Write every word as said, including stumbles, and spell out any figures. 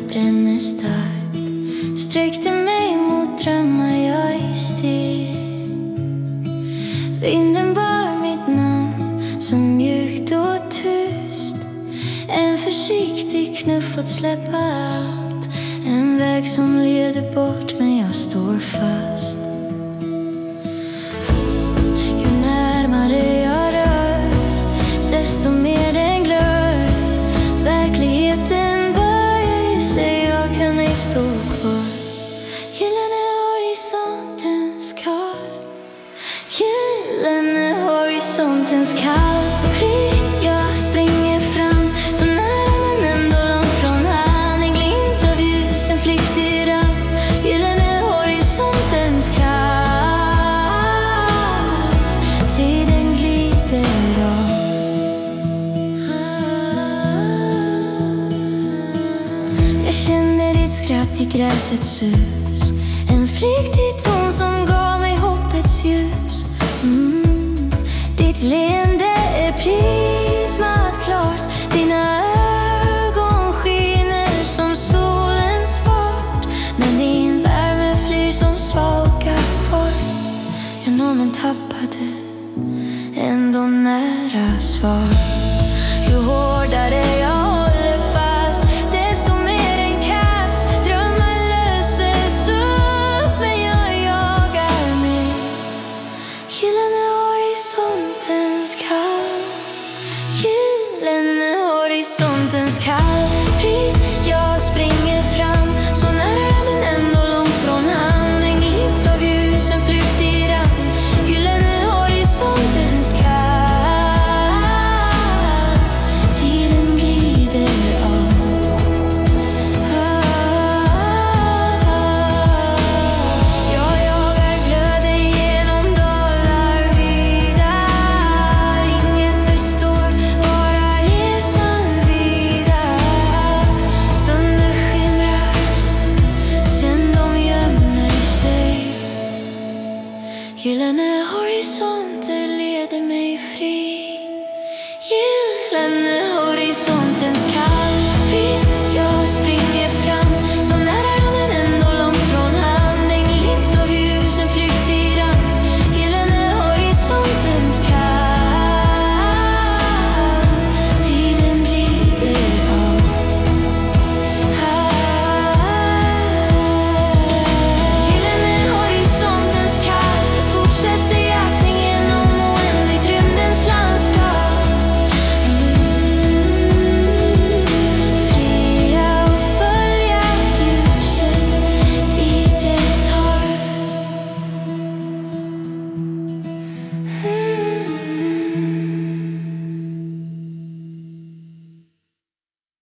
bränner starkt, sträckte mig mot drömmar jag i stil. Vinden bar mitt namn så mjukt och tyst. En försiktig knuff att släppa allt. En väg som leder bort men jag står fast. Ju närmare jag rör, desto mer den glör. Verkligheten böjer sig, jag kan ej stå kvar. Gyllene horisontens kall, gyllene horisontens kall. Jag springer fram så nära men ändå långt från han. En glimt av ljus, en flykt i ram. Gyllene horisontens kall. Tiden glider av. Jag kände ditt skratt i gräsets sus. En flyktig ton som gav mig hoppets ljus. mm. Ditt leende är prismat klart. Dina ögon skiner som solens fart. Men din värme flyr som svaga kvar. Jag når men tappade ändå nära svar. Ju hårdare jag håller fast, desto mer en kast. Drömmar löses upp men jag jagar mig. Gyllene horisontens kall, gyllene horisontens kall. Fritt jag springer fram så nära men ändå långt från han. En glimt av ljus, en flykt i ram. Gyllene horisontens kall. Tiden glider av. Jag jagar glöden genom dalar vida. Inget består, bara resan vida. Stunder skimrar, sen de gömmer sig. Gyllene